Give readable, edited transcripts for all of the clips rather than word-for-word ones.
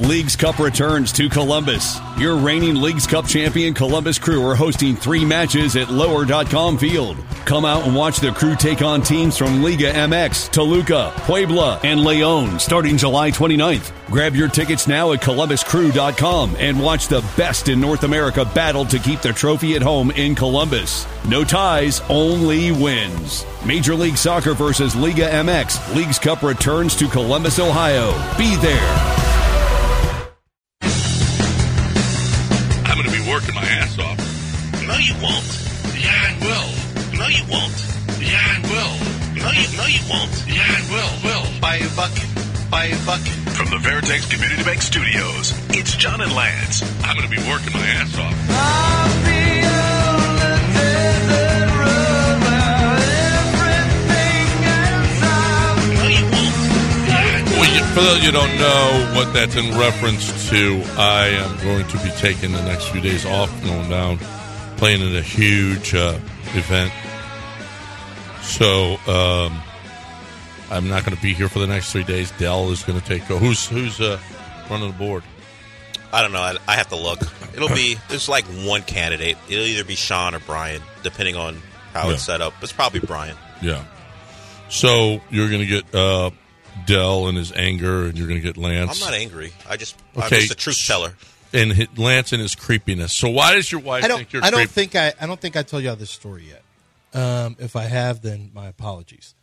Leagues Cup returns to Columbus. Your reigning Leagues Cup champion Columbus Crew are hosting 3 matches at Lower.com Field. Come out and watch the Crew take on teams from Liga MX, Toluca, Puebla, and Leon starting July 29th. Grab your tickets now at ColumbusCrew.com and watch the best in North America battle to keep the trophy at home in Columbus. No ties, only wins. Major League Soccer versus Liga MX. Leagues Cup returns to Columbus, Ohio. Be there. I'm going to be working my ass off. No, you won't. Yeah, I will. No, you won't. Yeah, I will. No, you won't. Yeah, I will. Buy a bucket. Buy a bucket. From the Veritex Community Bank Studios, it's John and Lance. I'm going to be working my ass off. No, you won't. For those of you who don't know what that's in reference to, I am going to be taking the next few days off, going down, playing in a huge event. So I'm not going to be here for the next 3 days. Dell is going to take over. Who's running the board? I don't know. I have to look. There's like one candidate. It'll either be Sean or Brian, depending on how it's set up. It's probably Brian. Yeah. So you're going to get Dell and his anger, and you're going to get Lance. I'm not angry. I'm just a truth teller. And Lance and his creepiness. So why does your wife think you're creepy? I don't think I told y'all this story yet. If I have, then my apologies.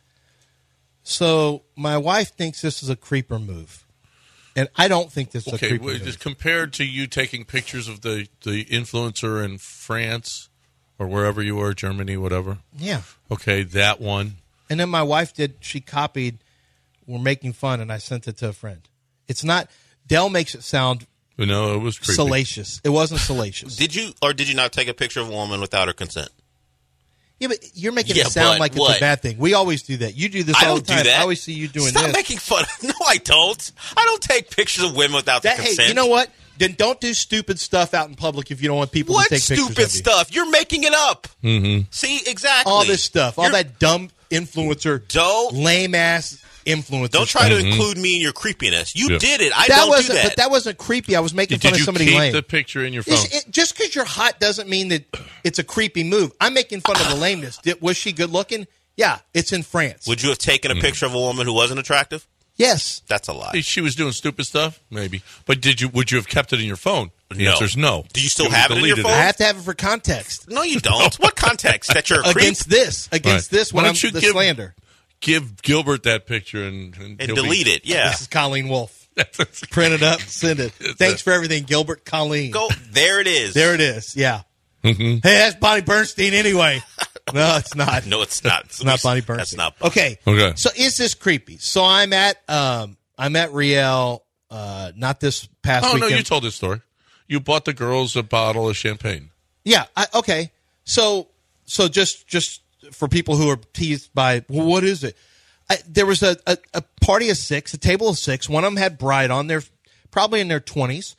So my wife thinks this is a creeper move, and I don't think this is a creeper move. Just compared to you taking pictures of the influencer in France or wherever you were, Germany, whatever. Yeah. Okay, that one. And then my wife she copied, we're making fun, and I sent it to a friend. It's not, Dell makes it sound No, it was creepy. Salacious. It wasn't salacious. Did you or did you not take a picture of a woman without her consent? Yeah, but you're making it sound like it's a bad thing. We always do that. You do this all the time. I always see you doing Stop this. Stop making fun. No, I don't. I don't take pictures of women without their consent. Hey, you know what? Then don't do stupid stuff out in public if you don't want people to take pictures of you. What stupid stuff? You're making it up. Mm-hmm. See, exactly. All this stuff. All that dumb influencer, lame-ass influencer. Don't try to include me in your creepiness. You did it. I don't do that. But that wasn't creepy. I was making fun of somebody lame. Did you keep the picture in your phone? Just because you're hot doesn't mean that it's a creepy move. I'm making fun of the lameness. Was she good looking? Yeah, it's in France. Would you have taken a picture of a woman who wasn't attractive? Yes. That's a lie. She was doing stupid stuff? Maybe. But would you have kept it in your phone? The answer is no. Do you still have it in your phone? I have to have it for context. No, you don't. What context? That you're a creep? Against this, when I'm the slander. Give Gilbert that picture and delete it. Yeah. This is Colleen Wolfe. Print it up, send it. Thanks for everything, Gilbert. Colleen. There it is. There it is. Yeah. Mm-hmm. Hey, that's Bonnie Bernstein anyway. No, it's not. No, it's not. It's not Bonnie Bernstein. That's not. Okay. So is this creepy? So I'm at Riel. Not this past weekend. Oh no, you told this story. You bought the girls a bottle of champagne. Yeah. Okay. So just for people who are teased by, well, what is it? There was a party of 6, a table of 6. One of them had bride on. They're probably in their 20s.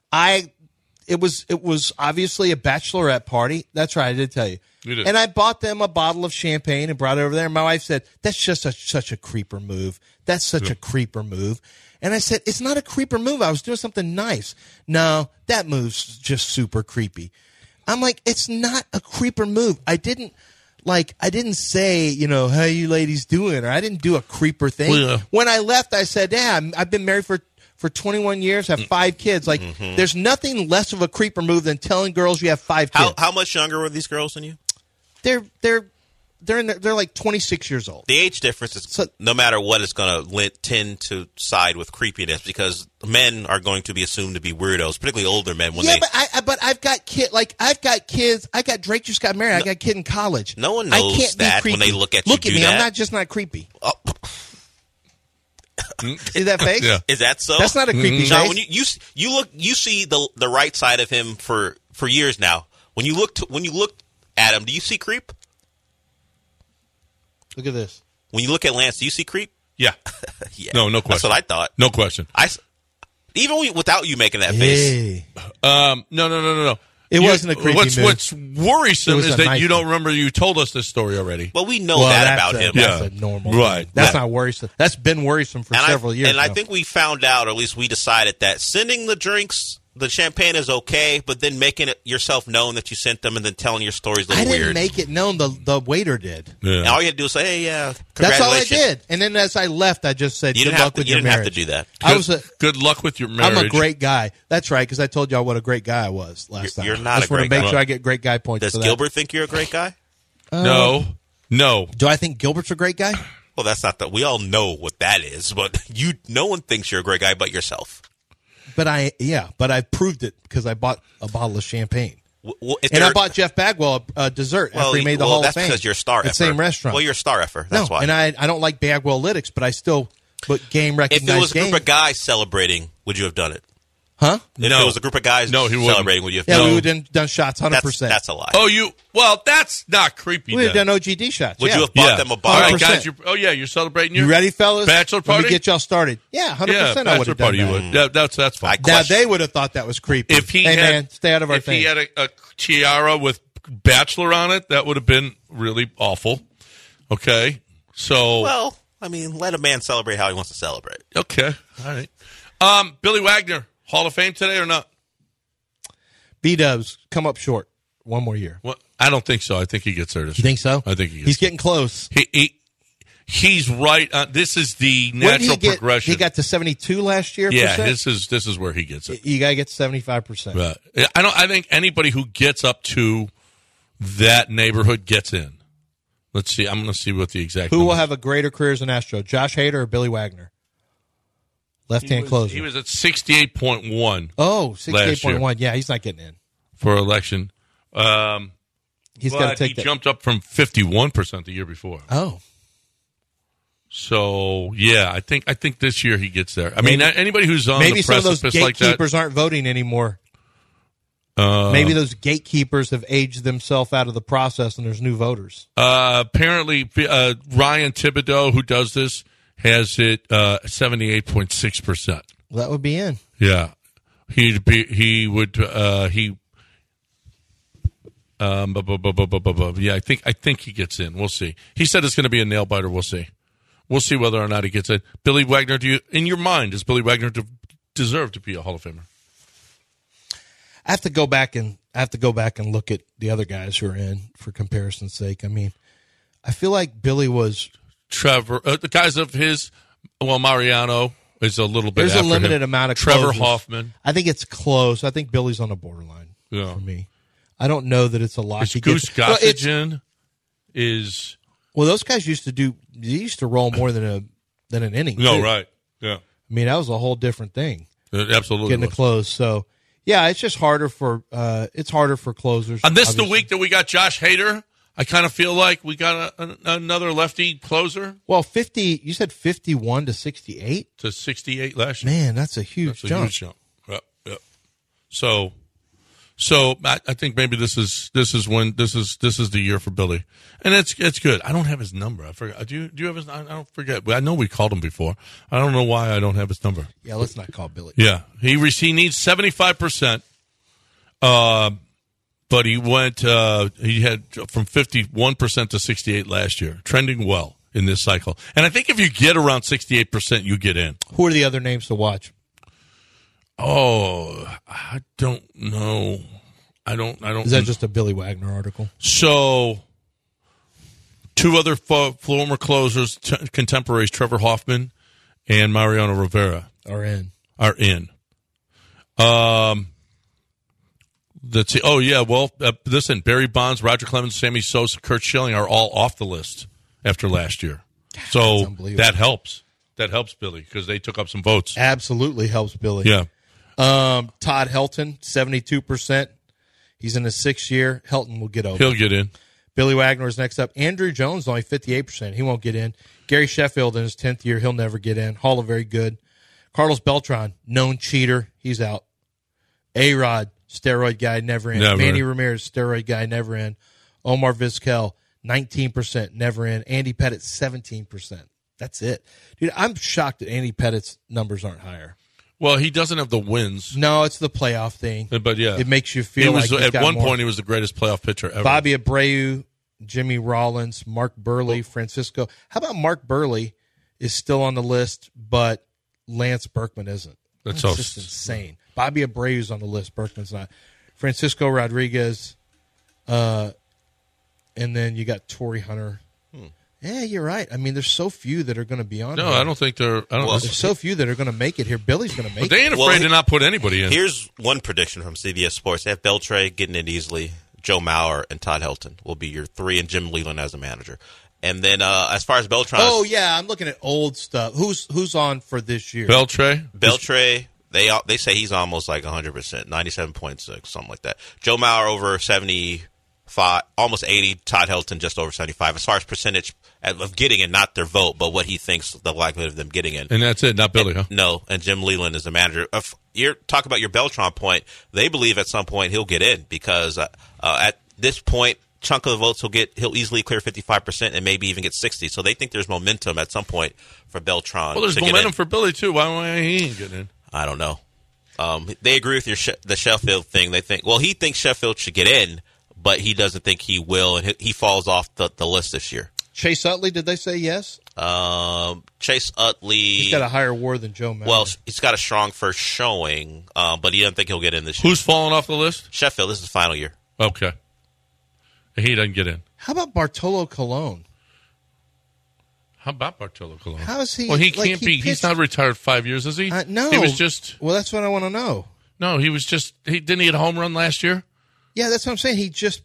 It was obviously a bachelorette party. That's right, I did tell you. You did. And I bought them a bottle of champagne and brought it over there. And my wife said, "That's just such a creeper move. That's such a creeper move." And I said, "It's not a creeper move. I was doing something nice." "No, that move's just super creepy." I'm like, "It's not a creeper move. I didn't say, how you ladies doing, or I didn't do a creeper thing." Well, yeah. When I left, I said, "Yeah, I've been married for 21 years, have 5 kids." Like, there's nothing less of a creeper move than telling girls you have 5 kids. How much younger were these girls than you? They're like 26 years old. The age difference is no matter what is going to tend to side with creepiness, because men are going to be assumed to be weirdos, particularly older men. But I've got kids. I got Drake just got married. I got a kid in college. No one knows that when they look at you. Look at me. I'm not just not creepy. Oh. See that face? Yeah. Is that so? That's not a creepy face. John, when you see the right side of him for years now. When you look at him, do you see creep? Look at this. When you look at Lance, do you see creep? Yeah. Yeah. No question. That's what I thought. No question. Even without you making that face. No. It wasn't a creepy move. What's worrisome was is a that nice you don't move. remember you told us this story already. Well, we know that about him. That's Yeah. a normal Right. thing. That's Yeah. not worrisome. That's been worrisome for several years. And I now. think we found out, or at least we decided, that sending the drinks, the champagne is okay, but then making it yourself known that you sent them and then telling your stories a I little didn't weird. make it known. The waiter did. And Yeah. all you had to do was say, hey, yeah, That's all I congratulations. did. And then as I left, I just said, You "Good didn't have luck to. with You your didn't have marriage." to do that. I was Good luck with your marriage. I'm a great guy. That's right, because I told y'all what a great guy I was last time. You're not I just a want to great make guy. sure I get great guy points. Does for that. Gilbert think you're a great guy? No. Do I think Gilbert's a great guy? Well, that's not that. We all know what that is, but no one thinks you're a great guy but yourself. But I proved it because I bought a bottle of champagne. Well, And I bought Jeff Bagwell a dessert after he made the Hall of that's Fame. because you're a star At the effer. same restaurant. Well, you're a star effer. That's no, why. and I don't like Bagwell lytics, but I still put game if recognized it was a game. group of guys celebrating, would you have done it? Huh? If it was a group of guys No, he wouldn't. celebrating, would you have Yeah, done we it? would have done shots 100%. That's a lie. Oh, well, that's not creepy. we would have then. done OGD shots. Would yeah. you have bought them a All bottle? right, guys. 100%. You're celebrating your You ready, fellas? bachelor Let party? me get y'all started. Yeah, 100%. Yeah, I would bachelor have done party. You that. would. Yeah, that's fine. Now they would have thought that was creepy. If he hey, had, man, stay out of our if thing. he had a tiara with bachelor on it, that would have been really awful. Okay, so Well, I mean, let a man celebrate how he wants to celebrate. okay, all right. Billy Wagner, Hall of Fame today or not? B-Dubs come up short. One more year. Well, I don't think so. I think he gets there this You think so? I think he gets He's getting close. He's right. This is the What did natural he get? progression. He got to 72 last year. yeah, percent? this is where he gets it. You gotta get 75%. Right. I think anybody who gets up to that neighborhood gets in. Let's see. I'm going to see what the exact. Who will number is. have a greater career as an Astro? Josh Hader or Billy Wagner? Left-hand closer. He was at 68.1 Oh, last year. 68.1. Yeah, he's not getting in. for election. He's got to But take he that. jumped up from 51% the year before. Oh, So yeah, I think this year he gets there. I mean, anybody who's on maybe the some of those precipice like that. gatekeepers aren't voting anymore. Maybe those gatekeepers have aged themselves out of the process, and there's new voters. Apparently, Ryan Thibodeau, who does this, has it 78.6%. Well, that would be in. Yeah, yeah. I think he gets in. We'll see. He said it's going to be a nail biter. We'll see. We'll see whether or not he gets in. Billy Wagner, in your mind, does Billy Wagner deserve to be a Hall of Famer? I have to go back and look at the other guys who are in for comparison's sake. I mean, I feel like Billy was. Trevor, the guys of his, Mariano is a little bit. There's a after limited him. amount of Trevor closers. Hoffman. I think it's close. I think Billy's on the borderline Yeah. for me. I don't know that it's a lot. Is to Goose get. Well, it's- Gossage is well, those guys used to roll more than an inning. no too. right. Yeah, I mean, that was a whole different thing. it absolutely. Getting to was. close. So yeah, it's just harder for closers. On this the obviously. week that we got Josh Hader, I kind of feel like we got another lefty closer Well, 50. You said 51 to 68. to 68 last year. Man, that's a huge That's a jump. huge jump. Yep, yep. So I think maybe this is the year for Billy, and it's good. I don't have his number. I forgot. Do you have his? I don't forget. I know we called him before. I don't know why I don't have his number. Yeah, let's not call Billy. Yeah, he needs 75%. But he went. He had from 51% to 68 last year, trending well in this cycle. And I think if you get around 68%, you get in. Who are the other names to watch? Oh, I don't know. I don't. Is that just a Billy Wagner article? So, two other former closers, contemporaries, Trevor Hoffman and Mariano Rivera, Are in. are in. Let's see. Oh, yeah. Well, listen, Barry Bonds, Roger Clemens, Sammy Sosa, Kurt Schilling are all off the list after last year. So unbelievable. that helps. That helps Billy because they took up some votes. Absolutely helps Billy. Yeah. Todd Helton, 72%. He's in his 6th year. Helton will get over. He'll get in. Billy Wagner is next up. Andrew Jones, only 58%. He won't get in. Gary Sheffield in his 10th year. He'll never get in. Hall of very good. Carlos Beltran, known cheater. He's out. A-Rod, steroid guy, never in. Never. Manny Ramirez, steroid guy, never in. Omar Vizquel, 19%, never in. Andy Pettit, 17%. That's it. Dude, I'm shocked that Andy Pettit's numbers aren't higher. Well, he doesn't have the wins. No, it's the playoff thing. But, yeah. It makes you feel like at one point he was the greatest playoff pitcher ever. Bobby Abreu, Jimmy Rollins, Mark Burley, Francisco. How about Mark Burley is still on the list, but Lance Berkman isn't? That's just insane. Bobby Abreu's on the list. Berkman's not. Francisco Rodriguez, and then you got Torrey Hunter. Yeah, you're right. I mean, there's so few that are going to be on. No, here. I don't think they're. There's so few that are going to make it here. Billy's going to make it. They ain't afraid to not put anybody in. Here's one prediction from CBS Sports: they have Beltre getting in easily. Joe Mauer and Todd Helton will be your 3, and Jim Leland as a manager. And then as far as Beltran, I'm looking at old stuff. Who's on for this year? Beltre. They say he's almost like 100%, 97.6, something like that. Joe Mauer over 75, almost 80. Todd Helton just over 75. As far as percentage of getting in, not their vote, but what he thinks the likelihood of them getting in. And that's it, not Billy, huh? No, and Jim Leland is the manager. You're talking about your Beltran point. They believe at some point he'll get in because at this point, chunk of the votes he'll easily clear 55% and maybe even get 60. So they think there's momentum at some point for Beltran. Well, there's momentum for Billy too. Why he ain't getting in? I don't know. They agree with the Sheffield thing. They think he thinks Sheffield should get in, but he doesn't think he will, and he falls off the list this year. Chase Utley, did they say yes? Chase Utley. He's got a higher WAR than Joe Mauer. Well, he's got a strong first showing, but he doesn't think he'll get in this year. Who's falling off the list? Sheffield. This is the final year. Okay. He doesn't get in. How about Bartolo Colon? How is How is he? Well, he can't be. He's not retired 5 years, is he? No. He was just. Well, that's what I want to know. No, he was just. Didn't he hit a home run last year? Yeah, that's what I'm saying. He just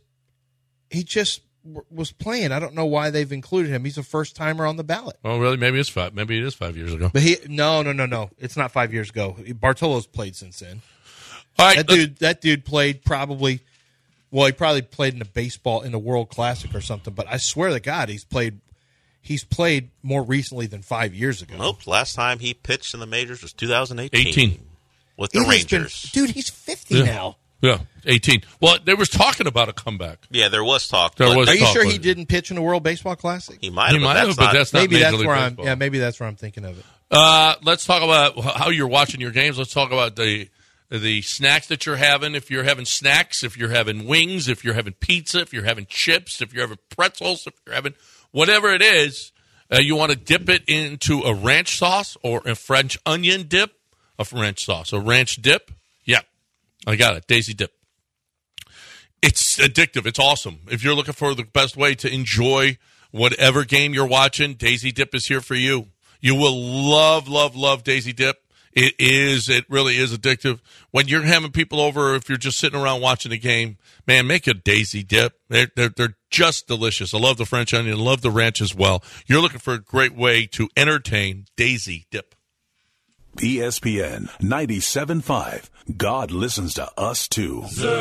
was playing. I don't know why they've included him. He's a first timer on the ballot. Oh, really? Maybe it is 5 years ago. But no. It's not 5 years ago. Bartolo's played since then. All right, that dude played probably. Well, he probably played in the World Classic or something. But I swear to God, he's played more recently than 5 years ago. Nope. Last time he pitched in the majors was 2018 with the Rangers. He's 50 now. Yeah, 18. Well, there was talking about a comeback. Yeah, there was talk. Are you sure he didn't pitch in the World Baseball Classic? He might have, but that's not maybe Major that's League where Baseball. maybe that's where I'm thinking of it. Let's talk about how you're watching your games. Let's talk about the snacks that you're having. If you're having snacks, if you're having wings, if you're having pizza, if you're having chips, if you're having pretzels, if you're having whatever it is, you want to dip it into a ranch sauce or a French onion dip, a ranch dip. Yeah, I got it. Daisy Dip. It's addictive. It's awesome. If you're looking for the best way to enjoy whatever game you're watching, Daisy Dip is here for you. You will love Daisy Dip. It really is addictive. When you're having people over, if you're just sitting around watching a game, man, make a Daisy Dip. They're just delicious. I love the French onion. I love the ranch as well. You're looking for a great way to entertain, Daisy Dip. ESPN 97.5. God listens to us too.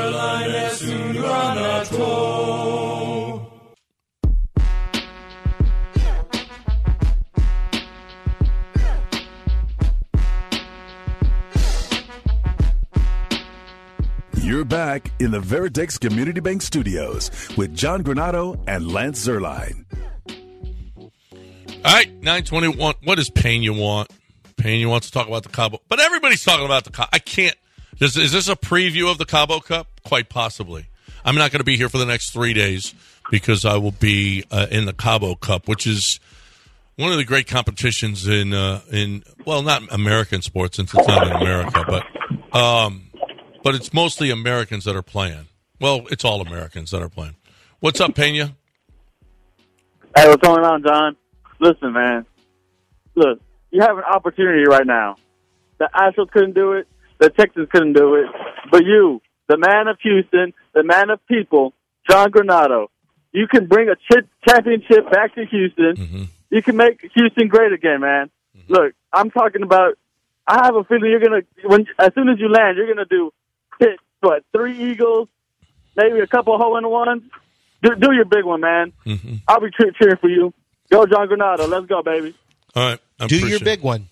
You're back in the Veritex Community Bank Studios with John Granado and Lance Zerline. All right, 921. What does Pena want? Pena wants to talk about the Cabo. But everybody's talking about the Cabo. I can't. Is this a preview of the Cabo Cup? Quite possibly. I'm not going to be here for the next 3 days because I will be in the Cabo Cup, which is one of the great competitions in not American sports since it's not in America, but it's mostly Americans that are playing. Well, it's all Americans that are playing. What's up, Pena? Hey, what's going on, John? Listen, man. Look, you have an opportunity right now. The Astros couldn't do it. The Texans couldn't do it. But you, the man of Houston, the man of people, John Granado, you can bring a championship back to Houston. Mm-hmm. You can make Houston great again, man. Mm-hmm. Look, I'm talking about, I have a feeling you're going to, as soon as you land, you're going to hit 3 eagles, maybe a couple hole-in-ones. Do your big one, man. Mm-hmm. I'll be cheering for you. Go, John Granado. Let's go, baby. All right. Do your big one.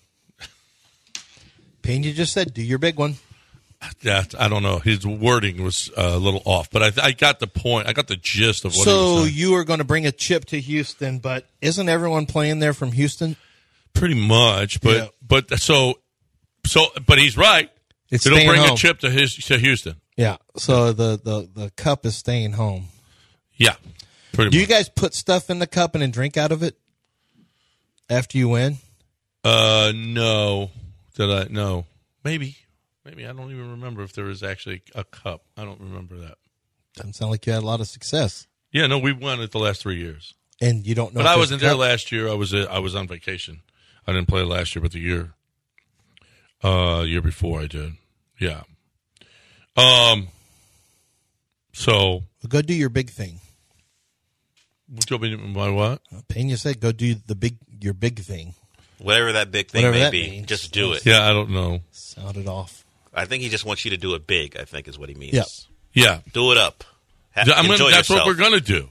Pena just said, do your big one. Yeah, I don't know. His wording was a little off, but I got the point. I got the gist of what he was saying. So you are going to bring a chip to Houston, but isn't everyone playing there from Houston? Pretty much, but so But he's right. It's It'll staying bring home. a chip to Houston. Yeah. So the cup is staying home. Yeah, pretty Do much. you guys put stuff in the cup and then drink out of it after you win? No. Did I? No. Maybe. I don't even remember if there was actually a cup. I don't remember that. Doesn't sound like you had a lot of success. Yeah, no, we won it the last 3 years. And you don't know. But if I there's wasn't a there cup? last year. I was on vacation. I didn't play last year, but the year before I did. Yeah. So Go do your big thing. what do you want me to- my what? Pena said, "Go do your big thing." Whatever that big thing Whatever may that be, means. just do it. Yeah, I don't know. Sound it off. I think he just wants you to do it big. I think is what he means. Yeah. Yeah, Do it up. that's Enjoy yourself. what we're gonna do.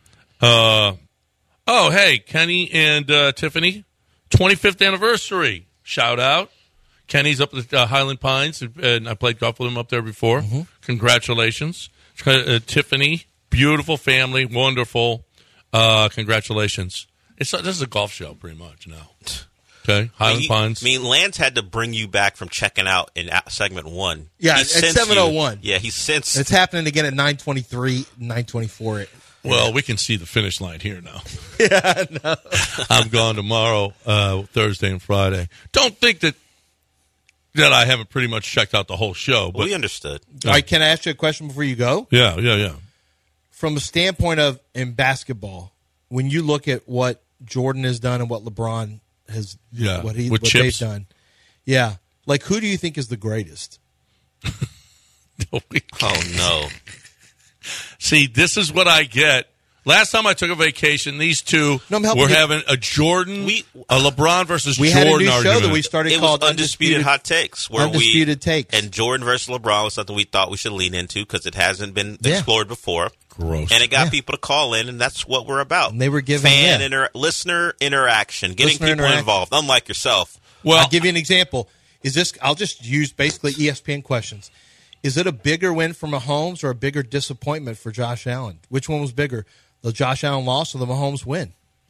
Hey, Kenny and Tiffany, 25th anniversary. Shout out. Kenny's up at Highland Pines, and I played golf with him up there before. Mm-hmm. Congratulations, Tiffany. Beautiful family, wonderful. Congratulations. This is a golf show, pretty much now. Okay, Highland Pines. I mean, Lance had to bring you back from checking out in segment 1. Yeah, He at sensed 7:01. you. Yeah, he sensed. It's happening again at 9:23, 9:24. Well, we can see the finish line here now. Yeah, no. I'm gone tomorrow, Thursday and Friday. Don't think that I haven't pretty much checked out the whole show. But we understood. All right, can I ask you a question before you go? yeah. From a standpoint of in basketball, when you look at what Jordan has done and what LeBron has, Yeah, what with they've chips. done, yeah, like who do you think is the greatest? Oh no! See, this is what I get. Last time I took a vacation, these two No, I'm helping were you. having a Jordan, a LeBron versus We Jordan had a new argument. show that we started It was called undisputed hot takes, where Undisputed Takes. and Jordan versus LeBron was something we thought we should lean into because it hasn't been Yeah. explored before. Gross. And it got Yeah. people to call in, and that's what we're about. And they were giving, listener interaction, getting Listener people interaction. involved. Unlike yourself, Well, I'll give you an example. I'll just use basically ESPN questions. Is it a bigger win for Mahomes or a bigger disappointment for Josh Allen? Which one was bigger, the Josh Allen loss or the Mahomes win?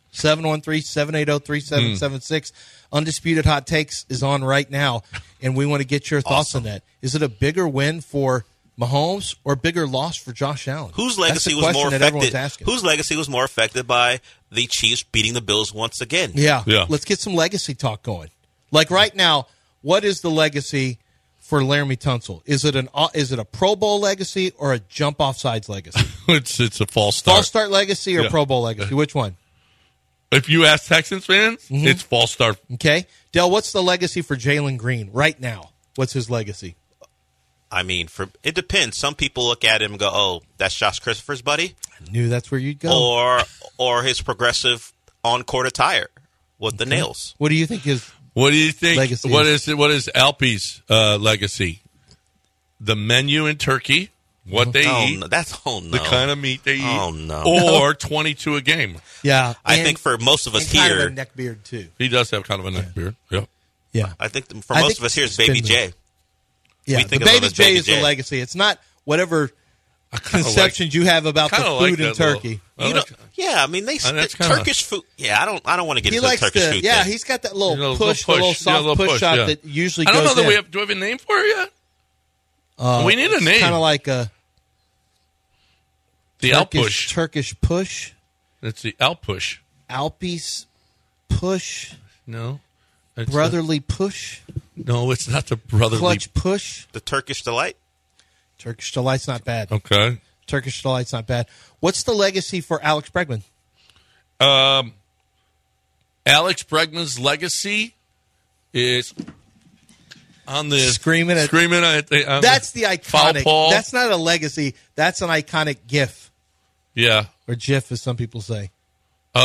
713-780-3776. Undisputed Hot Takes is on right now, and we want to get your thoughts on that. Is it a bigger win for Mahomes or a bigger loss for Josh Allen? whose That's legacy the was more question that everyone's affected? asking. Whose legacy was more affected by the Chiefs beating the Bills once again? Yeah. Yeah. Let's get some legacy talk going. Like right now, what is the legacy for Laramie Tunsil? Is it a Pro Bowl legacy or a jump off sides legacy? it's a false start. False start legacy or Yeah. Pro Bowl legacy? Which one? If you ask Texans fans, Mm-hmm. it's false start. Okay. Dell, what's the legacy for Jalen Green right now? What's his legacy? I mean, it depends. Some people look at him and go, "Oh, that's Josh Christopher's buddy," I knew that's where you'd go. or his progressive on-court attire with the nails. What do you think is What do you think? Legacy What is- is Alpe's legacy? The menu in Turkey, what they eat, No, that's no. the kind of meat they eat, Oh, no. or 22 a game. Yeah. I and- think for most of us and kind here, of a neck beard too. He does have kind of a neck beard. Yep. Yeah. I think for I most think of us here, it's spin Baby move. J. Yeah. We The think of him Baby as J Baby is J. the legacy. It's not whatever Kinda conceptions you have about the kinda food like in that little- Turkey. I You like- know, yeah, I mean that's kinda- Turkish food. Yeah, I don't want to get He into likes the Turkish to, food. yeah, thing. he's got that You little know, push, the little soft push shot yeah. that usually I don't goes know that in. do we have a name for it yet? We need a name. Kind of like a The Alpush. Turkish push, It's the Alpush. Alpes push, No. It's brotherly push, no, it's not the brotherly. clutch push. The Turkish delight. Turkish delight's not bad. Okay. Turkish delight's not bad. What's the legacy for Alex Bregman? Alex Bregman's legacy is on the Screaming at on That's the foul iconic. pole. That's not a legacy. That's an iconic GIF Yeah. or GIF, as some people say. That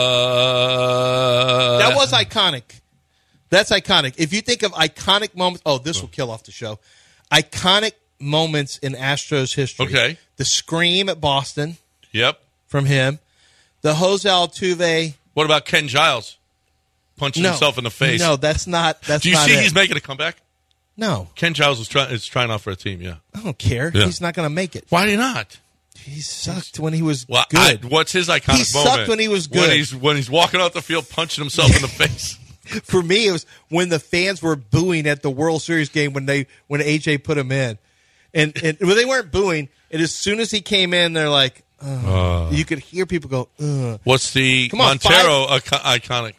That was iconic. That's iconic. If you think of iconic moments, this will kill off the show. Iconic moments in Astros history. Okay. The scream at Boston Yep. from him. The Jose Altuve. What about Ken Giles punching No, himself in the face? No, that's not. That's Do you not see it. he's making a comeback? No, Ken Giles is trying out for a team. Yeah. I don't care. Yeah. He's not going to make it. Why not? He sucked when he was Well, good. what's his iconic He sucked moment? when he was good. When he's walking off the field, punching himself in the face. For me, it was when the fans were booing at the World Series game when AJ put him in, and well, they weren't booing. And as soon as he came in, they're like, you could hear people go, ugh. What's the Come on, Montero iconic?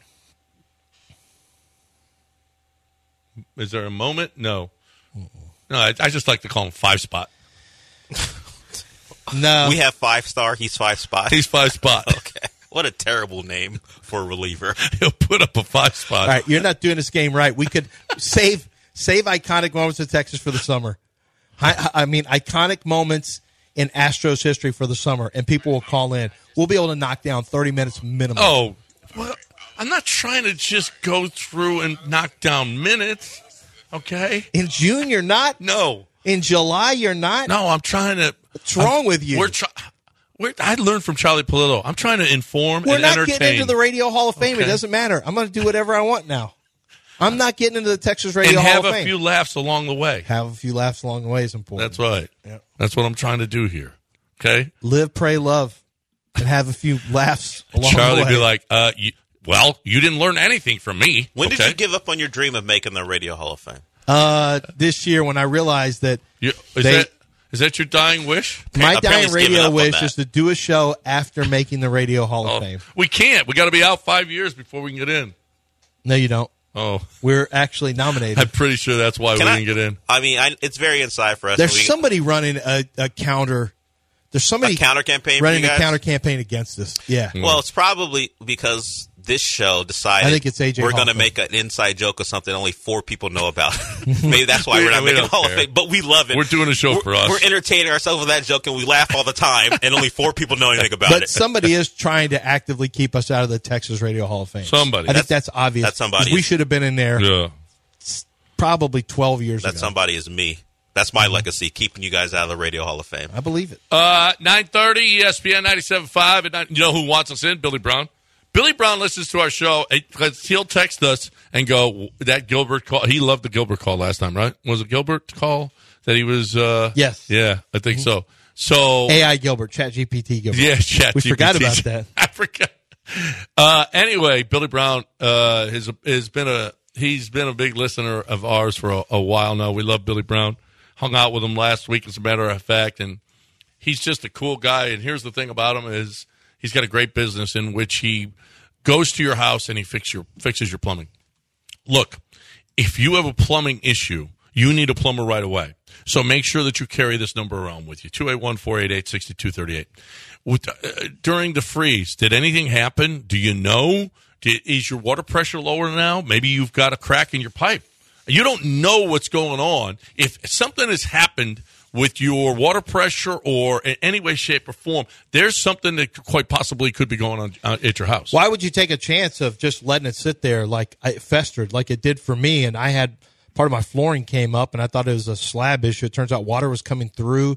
Is there a moment? No. No, I just like to call him 5-spot. No. We have 5-star. He's 5-spot. He's 5-spot. Okay. What a terrible name for a reliever. He'll put up a 5-spot. All right, you're not doing this game right. We could save iconic moments of Texas for the summer. I mean, iconic moments in Astros history for the summer, and people will call in. We'll be able to knock down 30 minutes minimum. Oh, well, I'm not trying to just go through and knock down minutes, okay? In June, you're not? No. In July, you're not? No, I'm trying to. What's wrong with you? I learned from Charlie Polillo. I'm trying to inform and entertain. We're not getting into the Radio Hall of Fame. Okay. It doesn't matter. I'm going to do whatever I want now. I'm not getting into the Texas Radio and Hall of Fame. have a few laughs along the way. Have a few laughs along the way is important. That's right. Yep. That's what I'm trying to do here. Okay? Live, pray, love, and have a few laughs along Charlie the way. be like, you didn't learn anything from me. When did you give up on your dream of making the Radio Hall of Fame? This year when I realized that Is that your dying wish? my Apparently dying he's giving radio up on wish that. is to do a show after making the Radio Hall of Fame. We can't. We got to be out 5 years before we can get in. No, you don't. Oh, We're actually nominated. I'm pretty sure that's why we didn't get in. I mean, it's very inside for us. There's somebody running a counter. There's somebody a counter campaign running for you a guys? counter campaign against us. Yeah. Well, it's probably because this show decided I think it's AJ we're going to Hoffman. make an inside joke of something only 4 people know about. Maybe that's why we're not We making don't Hall of care. Fame. But we love it. We're doing a show for us. We're entertaining ourselves with that joke, and we laugh all the time, and only 4 people know anything about But it. somebody is trying to actively keep us out of the Texas Radio Hall of Fame. Somebody. I think that's obvious. That's somebody. 'Cause we should have been in there Yeah. probably 12 years That ago. somebody is me. That's my legacy, keeping you guys out of the Radio Hall of Fame. I believe it. 9:30 ESPN 97.5. You know who wants us in? Billy Brown. Billy Brown listens to our show because he'll text us and go, that Gilbert call. He loved the Gilbert call last time, right? Was it Gilbert call that he was? Yes. Yeah, I think so. So AI Gilbert, ChatGPT Gilbert. yeah, chat. We forgot about that. I forgot. Anyway, Billy Brown he's been a big listener of ours for a while now. We love Billy Brown. Hung out with him last week, as a matter of fact, and he's just a cool guy. And here's the thing about him is he's got a great business in which he goes to your house and he fixes your plumbing. Look, if you have a plumbing issue, you need a plumber right away. So make sure that you carry this number around with you, 281-488-6238. During the freeze, did anything happen? Do you know? Is your water pressure lower now? Maybe you've got a crack in your pipe. You don't know what's going on. If something has happened with your water pressure or in any way, shape, or form, there's something that quite possibly could be going on at your house. Why would you take a chance of just letting it sit there like it festered, like it did for me? And I had part of my flooring came up, and I thought it was a slab issue. It turns out water was coming through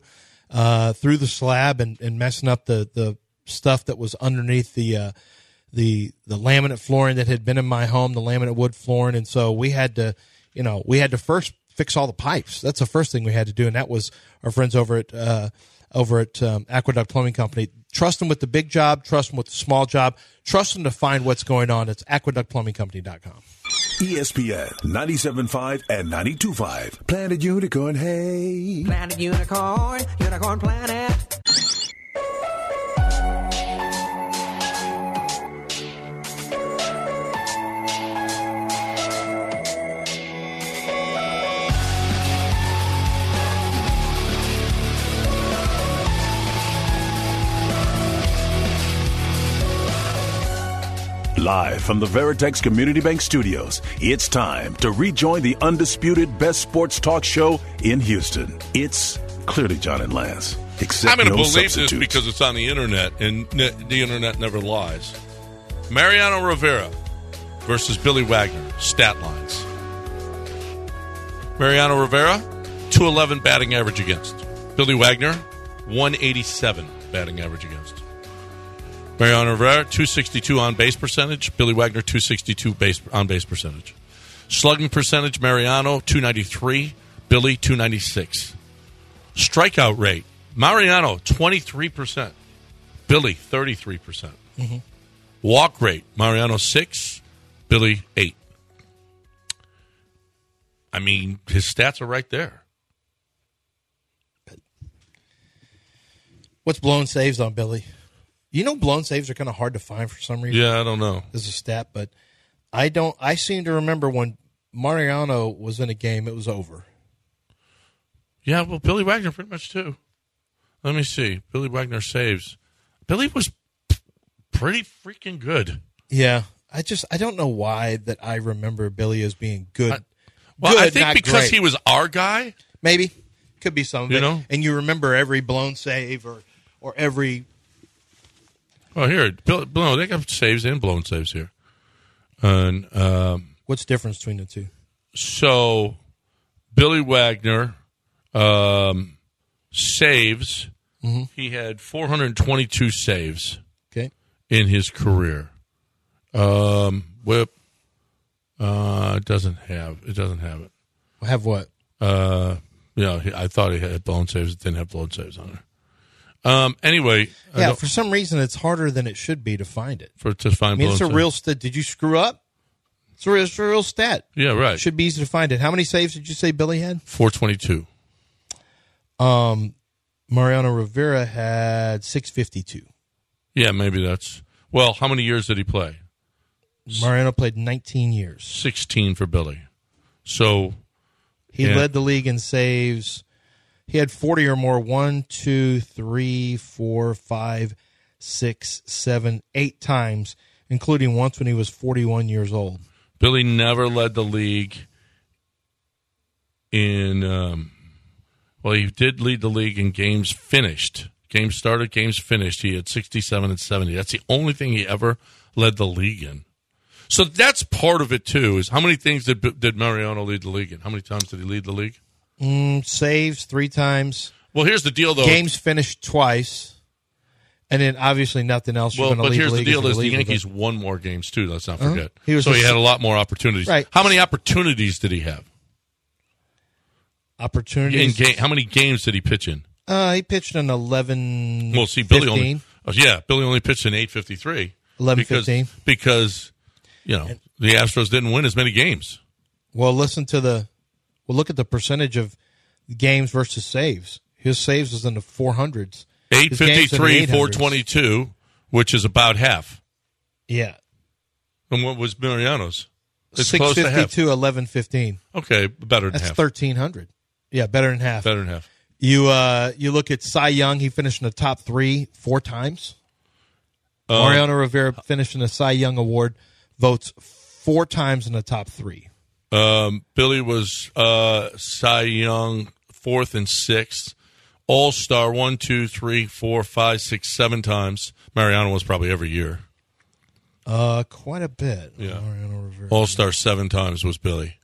the slab and messing up the stuff that was underneath the laminate flooring that had been in my home, the laminate wood flooring. And so we had to first fix all the pipes. That's the first thing we had to do, and that was our friends over at Aqueduct Plumbing Company. Trust them with the big job. Trust them with the small job. Trust them to find what's going on. It's aqueductplumbingcompany.com. ESPN 97.5 and 92.5. Planet Unicorn, hey. Planet Unicorn, Unicorn Planet. Live from the Veritex Community Bank Studios, it's time to rejoin the undisputed best sports talk show in Houston. It's Clearly John and Lance. Except I'm going to no believe this substitutes. because it's on the internet, and the internet never lies. Mariano Rivera versus Billy Wagner. Stat lines. Mariano Rivera, 211 batting average against. Billy Wagner, 187 batting average against. Mariano Rivera, 262 on base percentage. Billy Wagner, 262 on base percentage. Slugging percentage, Mariano, 293. Billy, 296. Strikeout rate, Mariano, 23%. Billy, 33%. Walk rate, Mariano, 6. Billy, 8. I mean, his stats are right there. What's blown saves on Billy? You know, blown saves are kind of hard to find for some reason. Yeah, I don't know. As a stat, but I don't. I seem to remember when Mariano was in a game, it was over. Yeah, well, Billy Wagner pretty much too. Let me see. Billy Wagner saves. Billy was pretty freaking good. Yeah, I don't know why that I remember Billy as being good. Well, good, I think not because great. he was our guy. Maybe could be some of You it. know? And you remember every blown save or every. Oh, here, no, they got saves and blown saves here. And What's the difference between the two? so, Billy Wagner saves. Mm-hmm. He had 422 saves Okay. in his career. Whip doesn't have it. Have what? I thought he had blown saves. It didn't have blown saves on it. Anyway, Yeah, for some reason it's harder than it should be to find it. to find I mean, blown it's a saves. real stat. Did you screw up? It's a real stat. Yeah, right. Should be easy to find it. How many saves did you say Billy had? 422. Mariano Rivera had 652. Yeah, maybe that's. Well, how many years did he play? Mariano played 19 years. 16 for Billy. So He Yeah. led the league in saves. He had 40 or more. 1, 2, 3, 4, 5, 6, 7, 8 times, including once when he was 41 years old. Billy never led the league in. Well, he did lead the league in games finished. Games started, games finished. He had 67 and 70. That's the only thing he ever led the league in. So that's part of it, too, is how many things did Mariano lead the league in? How many times did he lead the league? Saves 3 times. Well, here's the deal, though. Games finished twice. And then obviously nothing else. Well, but here's the deal: is the league. Yankees won more games too. Let's not forget. He was so he just- had a lot more opportunities. Right. How many opportunities did he have? Opportunities. How many games did he pitch in? He pitched in 11. Well, see, Billy 15. Billy only pitched in 853. 11, because, 15. Because the Astros didn't win as many games. Well, look at the percentage of games versus saves. His saves was in the 400s. His games in the 853, 800s. 422, which is about half. Yeah. And what was Mariano's? It's close to half. 652, 1115. Okay, better than That's half. 1,300. Yeah, better than half. Better than half. You look at Cy Young. He finished in the top 3 4 times. Mariano Rivera finished in the Cy Young Award votes 4 times in the top 3. Billy was Cy Young 4th and 6th. All-Star 1, 2, 3, 4, 5, 6, 7 times. Mariano was probably every year. Quite a bit. Yeah. Mariano Rivera. All-Star 7 times was Billy.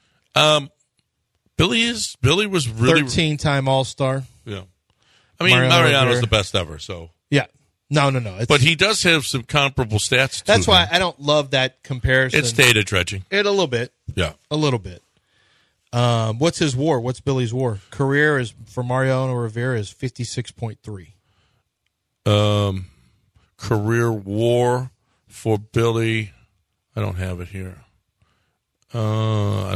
Billy was really 13-time All-Star. Yeah. I mean, Mariano Mariano's Rivera. the best ever, so. Yeah. No. But he does have some comparable stats to That's why him. I don't love that comparison. It's data dredging. A little bit. Yeah. A little bit. What's his WAR? What's Billy's WAR? Career is for Mariano Rivera is 56.3. Career WAR for Billy. I don't have it here. I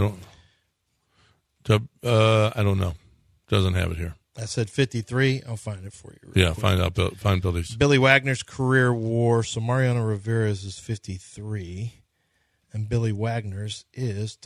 don't know. Doesn't have it here. I said 53. I'll find it for you. Yeah, find Billy's. Billy Wagner's career WAR. So Mariano Rivera's is 53, and Billy Wagner's is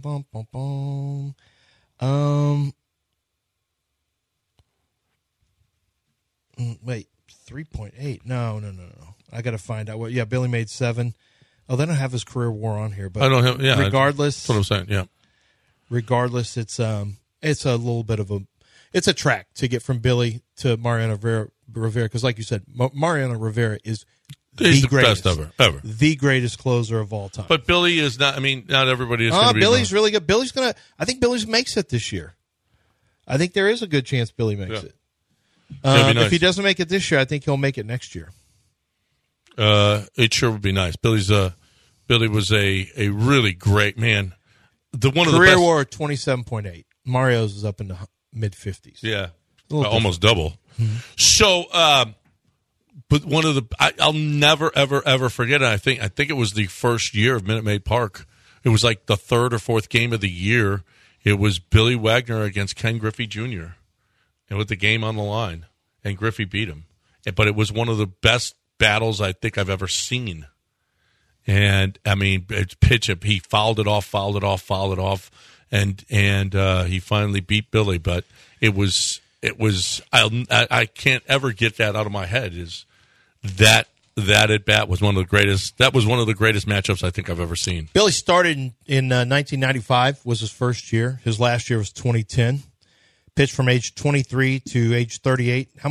wait, 3.8. No. I got to find out what. Yeah, Billy made 7. Oh, they don't have his career WAR on here, but I don't have. Yeah, regardless, that's what I'm saying. Yeah. Regardless, it's a little bit of it's a track to get from Billy to Mariano Rivera because, like you said, Mariano Rivera is He's the greatest, best ever. the greatest closer of all time. But Billy is not. I mean, not everybody is. Going to be Billy's really good. I think Billy's makes it this year. I think there is a good chance Billy makes it. That'd be nice. If he doesn't make it this year, I think he'll make it next year. It sure would be nice. Billy was a really great man. One of the Career best. WAR 27.8. Mario's is up in the mid 50s. Yeah, little almost double. Mm-hmm. So, but one of the I'll never ever forget it. I think it was the first year of Minute Maid Park. It was like the 3rd or 4th game of the year, It was Billy Wagner against Ken Griffey Jr. and with the game on the line, and Griffey beat him. But it was one of the best battles I think I've ever seen. And I mean, it's pitch up. He fouled it off, and he finally beat Billy. But it was. I can't ever get that out of my head. Is that at bat was one of the greatest. That was one of the greatest matchups I think I've ever seen. Billy started in 1995. Was his first year. His last year was 2010. Pitched from age 23 to age 38. How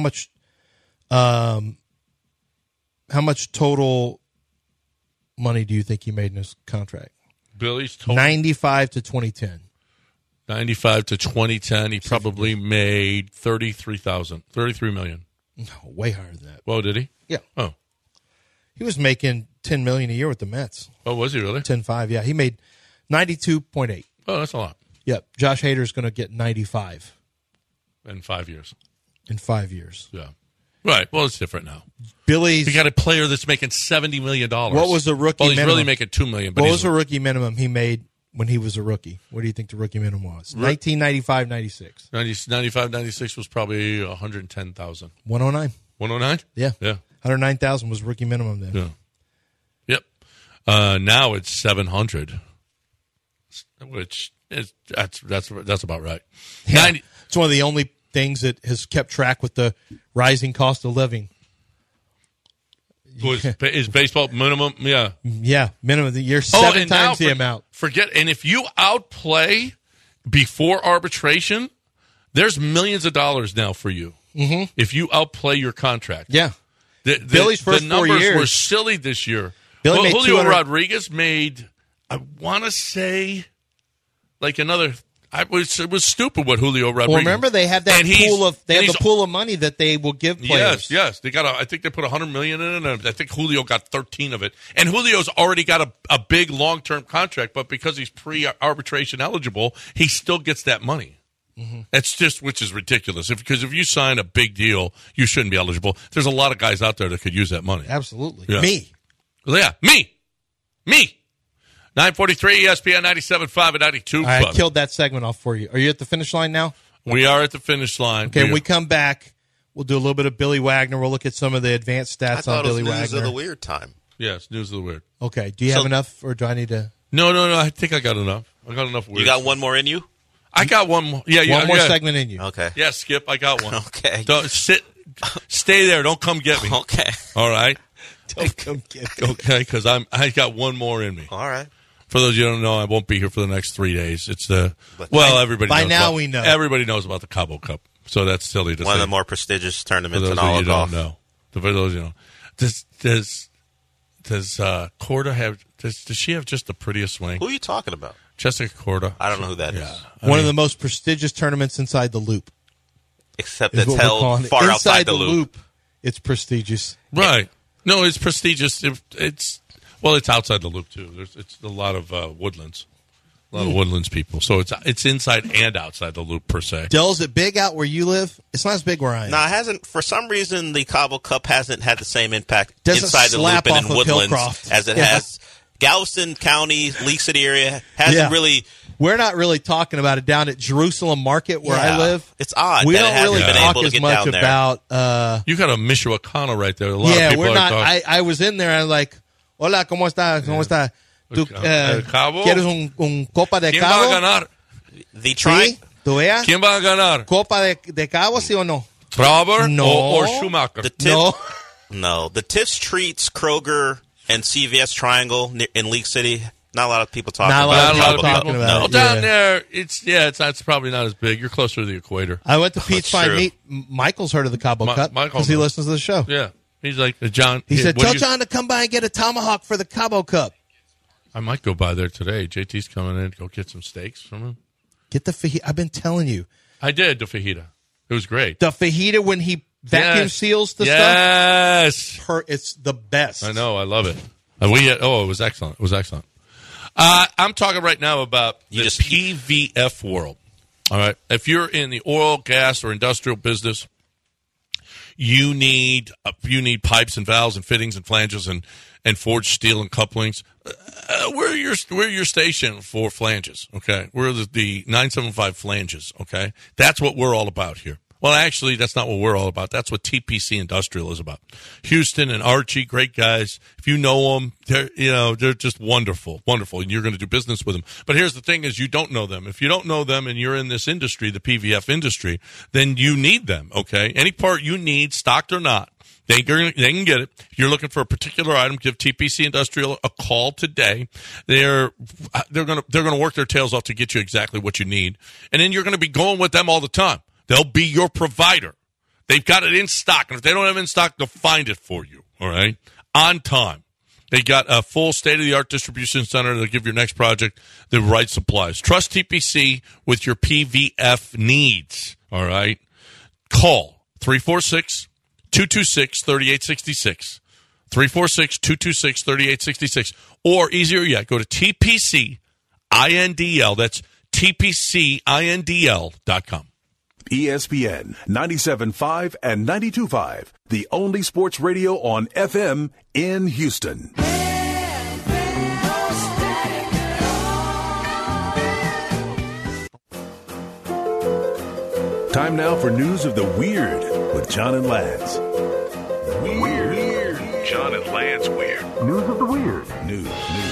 much total money do you think he made in his contract? Billy's total 95 to 2010. 95 to 2010, he probably made $33 million. No, way higher than that. Well, did he? Yeah. Oh. He was making $10 million a year with the Mets. Oh, was he really? 10.5, yeah. He made 92.8. Oh, that's a lot. Yep. Josh Hader's going to get 95 in 5 years. In 5 years. Yeah. Right. Well, it's different now. Billy's. You got a player that's making $70 million. What was the rookie minimum? Well, he's really minimum? making $2 million. But What was the rookie minimum he made when he was a rookie? What do you think the rookie minimum was? 1995-96. 95-96 was probably $110,000. 109. 109? Yeah. Yeah. 109,000 was rookie minimum then. Yeah. Yep. Now it's 700, which is that's about right. Yeah. It's one of the only things that has kept track with the rising cost of living. Is baseball minimum? Yeah. Yeah, minimum of the year, 7 times the amount. And if you outplay before arbitration, there's millions of dollars now for you. Mm-hmm. If you outplay your contract. Yeah. Billy's first 4 years. The numbers were silly this year. Julio Rodriguez made, I want to say, like another. It was stupid what Julio Rodriguez. Well, remember they had that pool of money that they will give players. Yes. They got. I think they put $100 million in it. And I think Julio got 13 of it. And Julio's already got a big long-term contract, but because he's pre-arbitration eligible, he still gets that money. Mm-hmm. That's just, which is ridiculous. Because if you sign a big deal, you shouldn't be eligible. There's a lot of guys out there that could use that money. Absolutely. Yeah. Me. 943 ESPN 97.5 and 92. I killed that segment off for you. Are you at the finish line now? We are at the finish line. Okay, when we come back, we'll do a little bit of Billy Wagner. We'll look at some of the advanced stats on Billy Wagner. News of the weird time. Yes, news of the weird. Okay, do you have enough, or do I need to? No. I think I got enough. I got enough weird. You got one more in you? I got one more. Yeah, one more segment in you. Okay. Yeah, Skip, I got one. Okay. Don't stay there. Don't come get me. Okay. All right. Don't come get me. Okay, because I got one more in me. All right. For those of you who don't know, I won't be here for the next 3 days. It's everybody by knows now about, we know. Everybody knows about the Cabo Cup, so that's silly to say. One of the more prestigious tournaments in all all of of golf. For those you don't know, does Korda have? Does she have just the prettiest swing? Who are you talking about? Jessica Korda. I don't know who that is. One of the most prestigious tournaments inside the loop. Except that's held far outside the loop. It's prestigious. Right. No, it's prestigious. It's outside the loop too. It's a lot of woodlands, a lot of woodlands people. So it's inside and outside the loop per se. Del, is it big out where you live? It's not as big where I am. No, it hasn't. For some reason, the Cabo Cup hasn't had the same impact Doesn't inside the loop slap and off in of woodlands Hillcroft. as it has. Galveston County, League City area hasn't really. We're not really talking about it down at Jerusalem Market where I live. It's odd. We that don't it hasn't really been talk able to as get much down there. about. You got a Michoacana right there. A lot of people we're are not. talking. I was in there. I'm like, hola, ¿cómo está? ¿Cómo está? ¿Tú, Cabo? ¿Quieres un copa de ¿Quién Cabo? va a ganar? The tri- ¿Sí? ¿Tú veas? ¿Quién va a ganar? ¿Copa de Cabo, sí o no? Trauber No. or Schumacher? No. The Tiffs Treats, Kroger, and CVS Triangle in League City. Not a lot of people talking Not a lot of about people it. talking about it. Down there, it's probably not as big. You're closer to the equator. I went to Pete's That's Fine true. Meat. Michael's heard of the Cabo Cup Michael because he knows. listens to the show. Yeah, he's like John. He said, what tell do you- John to come by and get a tomahawk for the Cabo Cup. I might go by there today. JT's coming in. Go get some steaks from him. Get the fajita. I've been telling you. I did the fajita. It was great. The fajita when he vacuum seals the stuff. stuff. It's the best. I know. I love it. It was excellent. It was excellent. I'm talking right now about the PVF world. All right. If you're in the oil, gas, or industrial business, you need pipes and valves and fittings and flanges and forged steel and couplings, we're your station for flanges, okay? We're the 975 Flanges, okay? That's what we're all about here. Well, actually, that's not what we're all about. That's what TPC Industrial is about. Houston and Archie, great guys. If you know them, they're just wonderful, and you're going to do business with them. But here's the thing is you don't know them. If you don't know them and you're in this industry, the PVF industry, then you need them, okay? Any part you need, stocked or not, they can get it. If you're looking for a particular item, give TPC Industrial a call today. They're going to work their tails off to get you exactly what you need. And then you're going to be going with them all the time. They'll be your provider. They've got it in stock. And if they don't have it in stock, they'll find it for you, all right? On time. They got a full state-of-the-art distribution center to give your next project the right supplies. Trust TPC with your PVF needs, all right? Call 346-226-3866. 346-226-3866. Or easier yet, go to TPCINDL. That's TPCINDL.com. ESPN 97.5 and 92.5, the only sports radio on FM in Houston. Time now for news of the weird with John and Lance. Weird. John and Lance weird. News of the weird. News.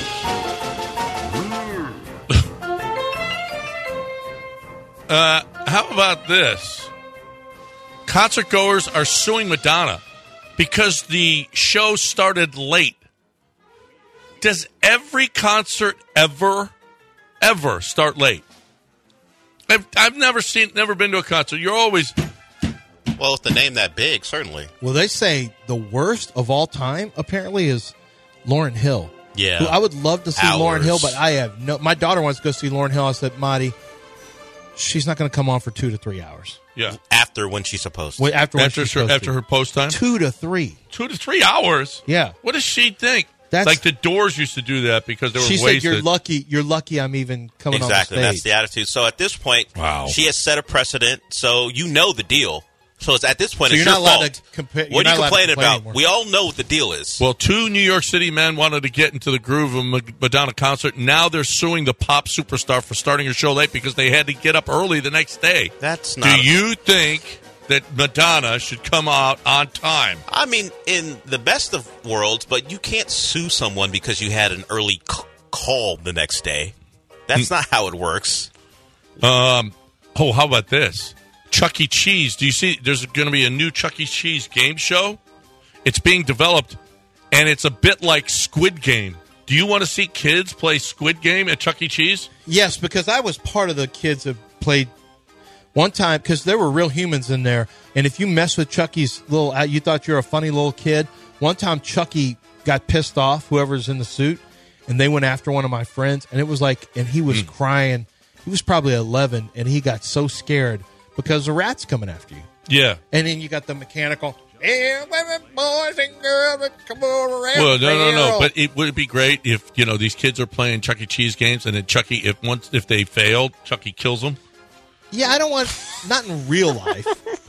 How about this? Concert goers are suing Madonna because the show started late. Does every concert ever start late? I've never been to a concert. You're always... Well, with the name that big, certainly. Well, they say the worst of all time, apparently, is Lauryn Hill. Yeah. Who I would love to see Lauryn Hill, but I have no... My daughter wants to go see Lauryn Hill. I said, Marty... She's not going to come on for 2 to 3 hours. Yeah. After when she's supposed to. Wait, after her post time? 2 to 3. 2 to 3 hours? Yeah. What does she think? Like the Doors used to do that because they were wasted. She said, you're lucky I'm even coming on the stage. Exactly. That's the attitude. So at this point, she has set a precedent, so you know the deal. So it's at this point, it's your fault. What are you complaining about? Anymore. We all know what the deal is. Well, 2 New York City men wanted to get into the groove of a Madonna concert. Now they're suing the pop superstar for starting her show late because they had to get up early the next day. That's not. Do you think that Madonna should come out on time? I mean, in the best of worlds, but you can't sue someone because you had an early call the next day. That's not how it works. How about this? Chuck E. Cheese. Do you see there's going to be a new Chuck E. Cheese game show? It's being developed, and it's a bit like Squid Game. Do you want to see kids play Squid Game at Chuck E. Cheese? Yes, because I was part of the kids that played one time, because there were real humans in there, and if you mess with Chucky's you thought you were a funny little kid. One time Chucky got pissed off, whoever's in the suit, and they went after one of my friends, and it was like, and he was crying. He was probably 11, and he got so scared because the rat's coming after you. Yeah. And then you got the mechanical, hey, women, boys and girls, come over around. Well, no. But would it be great if, these kids are playing Chuck E. Cheese games and then Chucky, if they failed, Chucky kills them? Yeah, I don't want, not in real life.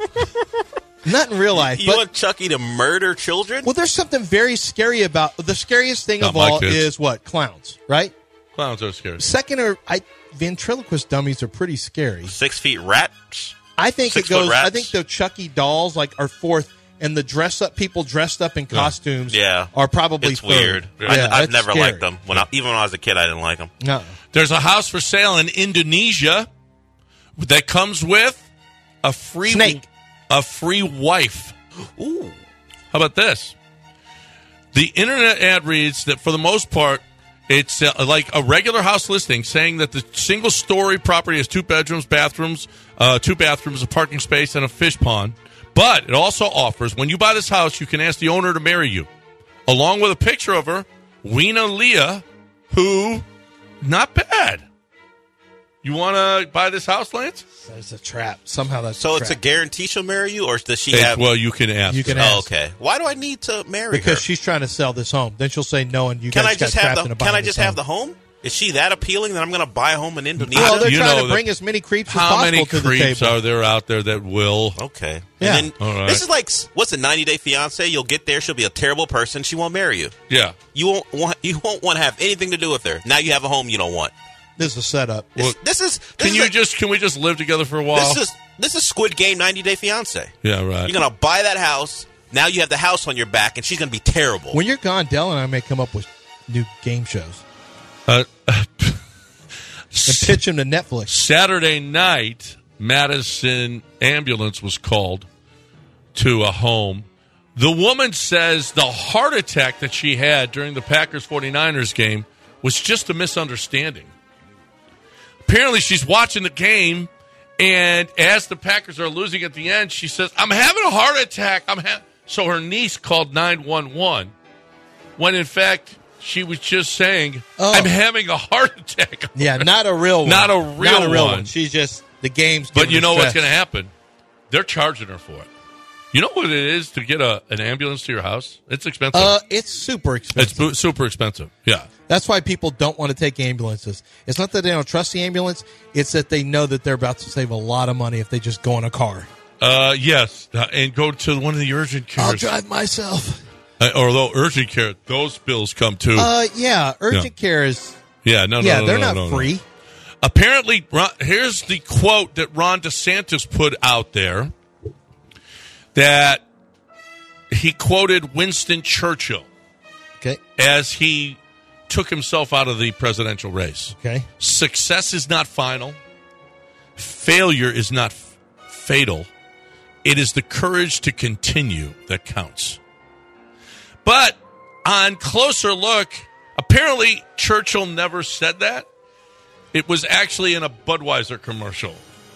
Not in real life. You want Chucky to murder children? Well, there's something very scary about, the scariest thing of all is what? Clowns, right? Clowns are scary. Second, ventriloquist dummies are pretty scary. 6 feet rats? I think it goes. I think the Chucky dolls are fourth, and the people dressed up in costumes are probably it's third. Weird. Yeah, I've never scary. liked them. Even when I was a kid, I didn't like them. No. There's a house for sale in Indonesia that comes with a free snake, a free wife. Ooh. How about this? The internet ad reads that for the most part, it's like a regular house listing saying that the single-story property has 2 bedrooms, 2 bathrooms, a parking space, and a fish pond. But it also offers, when you buy this house, you can ask the owner to marry you, along with a picture of her, Weena Leah, who, not bad. You want to buy this house, Lance? That's a trap. Somehow that's so. A it's trap. a guarantee she'll marry you, or does she have? Well, you can ask. You can ask. Oh, okay. Why do I need to marry her? Because she's trying to sell this home. Then she'll say no, and you can guys I just got have trapped in a the? Can I bind just this have the home? Is she that appealing that I'm going to buy a home in Indonesia? Well, they're You trying know to that- bring as many creeps as How possible many to the creeps table. are there out there that will? Okay. Yeah. And then, All right. this is like, what's a 90-day fiance? You'll get there. She'll be a terrible person. She won't marry you. Yeah. You won't want to have anything to do with her. Now you have a home you don't want. This is a setup. This is Can we just live together for a while? This is Squid Game 90-day fiance. Yeah, right. You're going to buy that house. Now you have the house on your back, and she's going to be terrible. When you're gone, Dell and I may come up with new game shows and pitch them to Netflix. Saturday night, Madison ambulance was called to a home. The woman says the heart attack that she had during the Packers-49ers game was just a misunderstanding. Apparently, she's watching the game, and as the Packers are losing at the end, she says, I'm having a heart attack. So her niece called 911 when, in fact, she was just saying, I'm having a heart attack. Yeah, not a real one. Not a real one. She's just, the game's But giving you her know what's stress. going to happen? They're charging her for it. You know what it is to get an ambulance to your house? It's expensive. It's super expensive. It's super expensive. Yeah. That's why people don't want to take ambulances. It's not that they don't trust the ambulance. It's that they know that they're about to save a lot of money if they just go in a car. Yes. And go to one of the urgent cares. I'll drive myself. Although urgent care, those bills come too. Yeah, urgent care is... Yeah, no, they're no, not no. free. Apparently, here's the quote that Ron DeSantis put out there, that he quoted Winston Churchill Okay. as he took himself out of the presidential race. Okay. Success is not final. Failure is not fatal. It is the courage to continue that counts. But on closer look, apparently Churchill never said that. It was actually in a Budweiser commercial.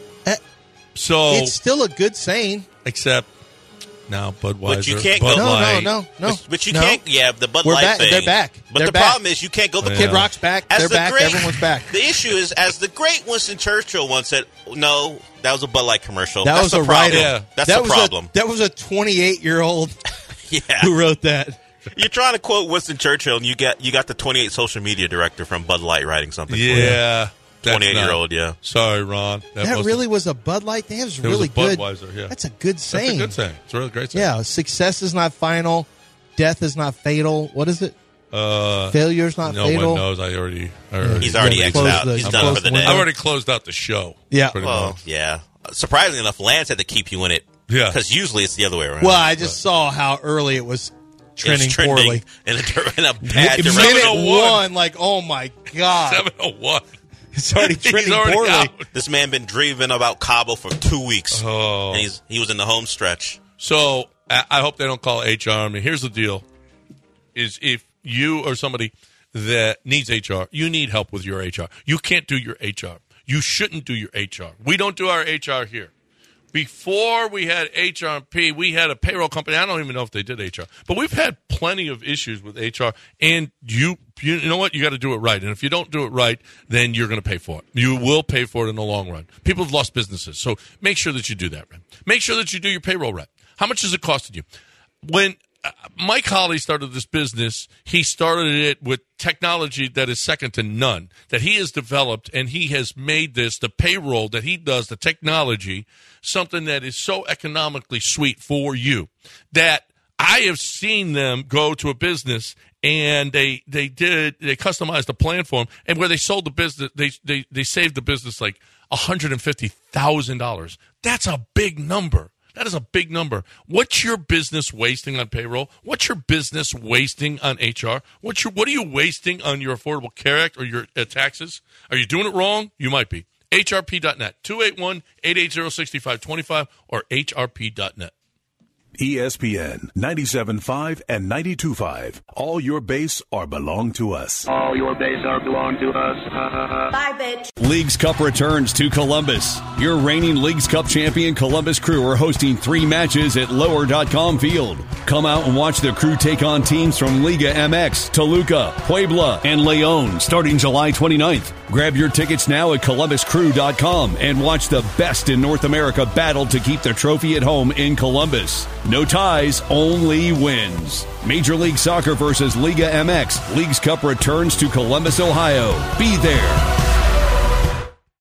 So It's still a good saying. except now Budweiser. But you can't Bud go- Light. No. But you No. can't. Yeah, the Bud We're Light back. thing. They're back. But They're the back. problem is you can't go. The Kid Rock's back. As They're the back. great- Everyone's back. The issue is, as the great Winston Churchill once said, no, that was a Bud Light commercial. That That's was the a problem. writer. Yeah. That's that the was problem. that was a 28-year-old Yeah. who wrote that. You're trying to quote Winston Churchill, and you got the 28 social media director from Bud Light writing something. for you. Yeah. 28-year-old, yeah. Sorry, Ron. That really was a Bud Light. That was It was really a good. Budweiser, yeah. That's a good saying. That's a good saying. It's a really great saying. Yeah, success is not final. Death is not fatal. What is it? Failure is not No fatal. one knows. I already He's already Yeah, exited close out. the- He's close done for the the day. window. I already closed out the show. Yeah. pretty Well, much. yeah. Surprisingly enough, Lance had to keep you in it. Yeah. Because usually it's the other way around. Well, I just saw how early it was trending, It's trending poorly. in a bad direction. Minute 701. one, like, oh my God. 701. It's already He's trending already poorly. out. This man been dreaming about Cabo for 2 weeks. Oh. And he was in the home stretch. So I hope they don't call HR. I mean, here's the deal: is if you or somebody that needs HR, you need help with your HR. You can't do your HR. You shouldn't do your HR. We don't do our HR here. Before we had HRP, we had a payroll company. I don't even know if they did HR, but we've had plenty of issues with HR. And you know what? You got to do it right. And if you don't do it right, then you're going to pay for it. You will pay for it in the long run. People have lost businesses, so make sure that you do that right. Make sure that you do your payroll right. How much has it costed you? When Mike Holly started this business, he started it with technology that is second to none, that he has developed, and he has made this, the payroll that he does, the technology, something that is so economically sweet for you that I have seen them go to a business and they customized a plan for them, and where they sold the business, they saved the business like $150,000. That's a big number. That is a big number. What's your business wasting on payroll? What's your business wasting on HR? What are you wasting on your Affordable Care Act or your taxes? Are you doing it wrong? You might be. HRP.net, 281-880-6525 or HRP.net. ESPN 97.5 and 92.5. All your base are belong to us. All your base are belong to us. Bye, bitch. Leagues Cup returns to Columbus. Your reigning Leagues Cup champion Columbus Crew are hosting 3 matches at Lower.com Field. Come out and watch the Crew take on teams from Liga MX, Toluca, Puebla, and León starting July 29th. Grab your tickets now at ColumbusCrew.com and watch the best in North America battle to keep the trophy at home in Columbus. No ties, only wins. Major League Soccer versus Liga MX. Leagues Cup returns to Columbus, Ohio. Be there.